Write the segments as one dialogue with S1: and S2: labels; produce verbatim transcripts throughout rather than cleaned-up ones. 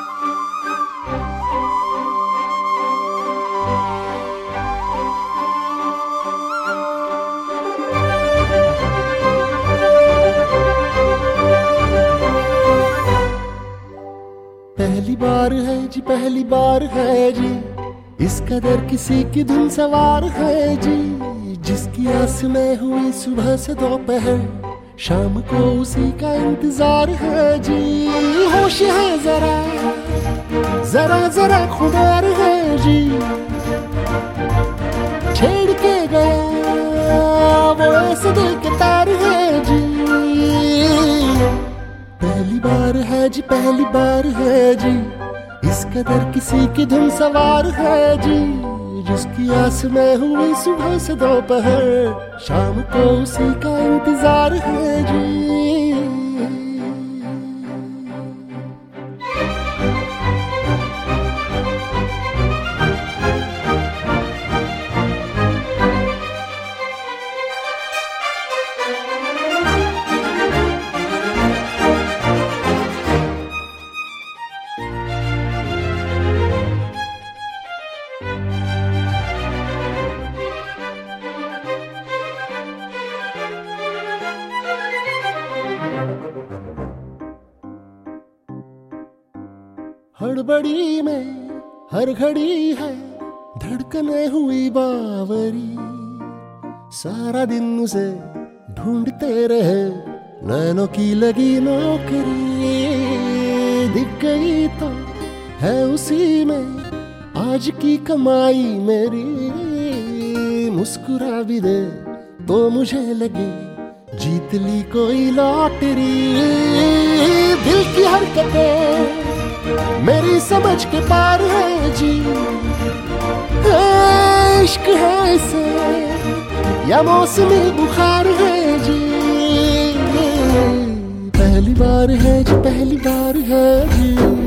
S1: पहली बार है जी, पहली बार है जी, इस कदर किसी की धुन सवार है जी। जिसकी आस में हुई सुबह से दोपहर, शाम को उसी का इंतजार है जी। होश है जरा जरा जरा खुमार है जी, छेड़ के गया वो ऐसे दिल के तार है जी। पहली बार है जी, पहली बार है जी, इस कदर किसी की धुन सवार है जी। जिसकी आस में हुई सुबह से दोपहर, शाम को उसी का इंतजार है जी। हड़बड़ी में हर घड़ी है धड़कने हुई बावरी, सारा दिन उसे ढूंढते रहे नैनों की लगी नौकरी। दिख गई तो है उसी में आज की कमाई मेरी, मुस्कुरा भी दे तो मुझे लगे जीत ली कोई लॉटरी। दिल की हरकतें मेरी समझ के पार है जी, इश्क है इसे या मौसमी बुखार है जी। पहली बार है जी, पहली बार है जी।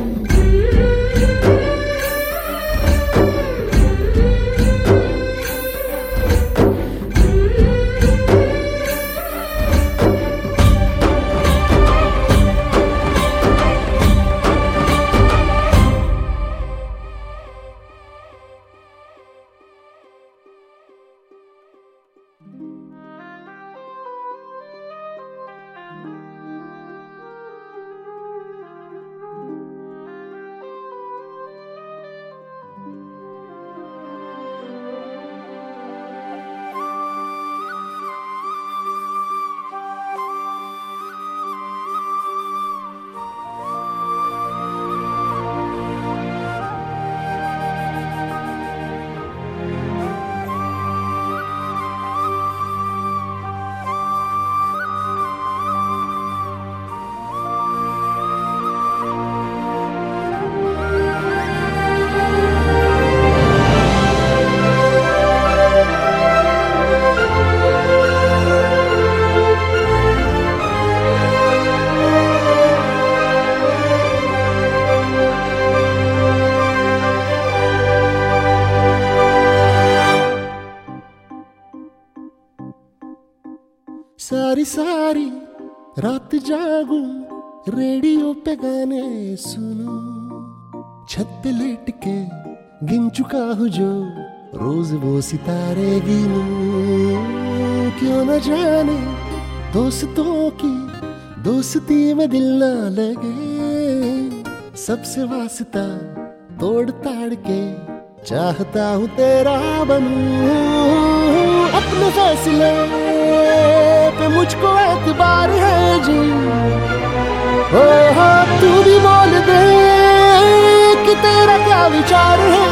S1: सारी सारी रात जागूं, रेडियो पे गाने सुनूं, छत पे लेट के गिन चुका हूँ जो रोज वो सितारे गिनूं। क्यों न जाने दोस्तों की दोस्ती में दिल ना लगे, सबसे वास्ता तोड़ ताड़ के चाहता हूँ तेरा बनूं। अपने फैसले पे मुझको एतबार है जी, ओ हो तू भी बोल दे कि तेरा क्या विचार है